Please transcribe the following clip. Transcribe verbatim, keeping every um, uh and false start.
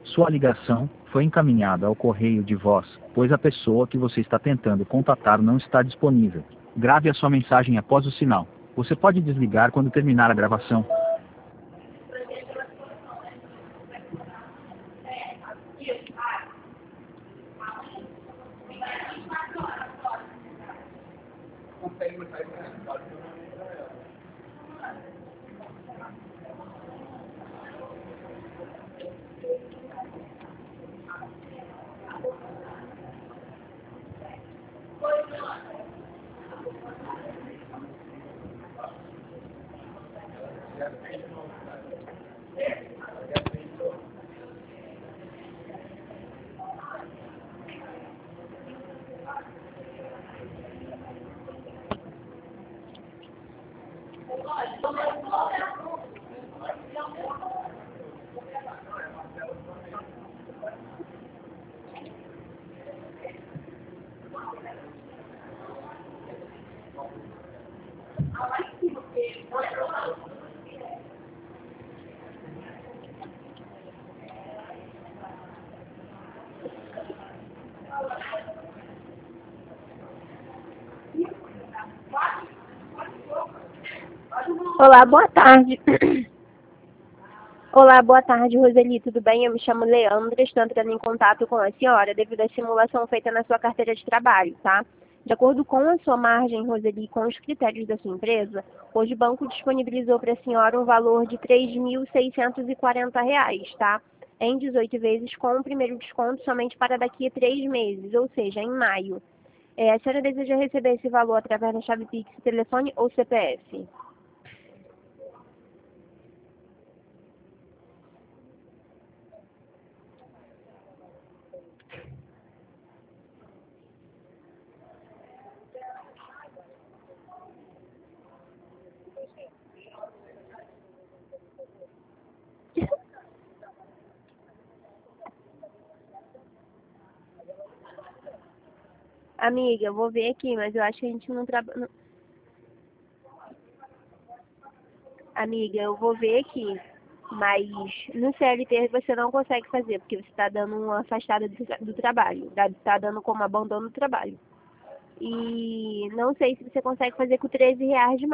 Sua ligação foi encaminhada ao correio de voz, pois a pessoa que você está tentando contatar não está disponível. Grave a sua mensagem após o sinal. Você pode desligar quando terminar a gravação. Olá, boa tarde. Olá, boa tarde, Roseli, tudo bem? Eu me chamo Leandra, estou entrando em contato com a senhora devido à simulação feita na sua carteira de trabalho, tá? De acordo com a sua margem, Roseli, com os critérios da sua empresa, hoje o banco disponibilizou para a senhora um valor de três mil seiscentos e quarenta reais, tá? Em dezoito vezes com o primeiro desconto somente para daqui a três meses, ou seja, em maio. É, a senhora deseja receber esse valor através da chave Pix, telefone ou C P F? Amiga, eu vou ver aqui, mas eu acho que a gente não trabalha. Amiga, eu vou ver aqui, mas no C L T você não consegue fazer, porque você está dando uma afastada do, do trabalho, está dando como abandono do trabalho. E não sei se você consegue fazer com treze reais de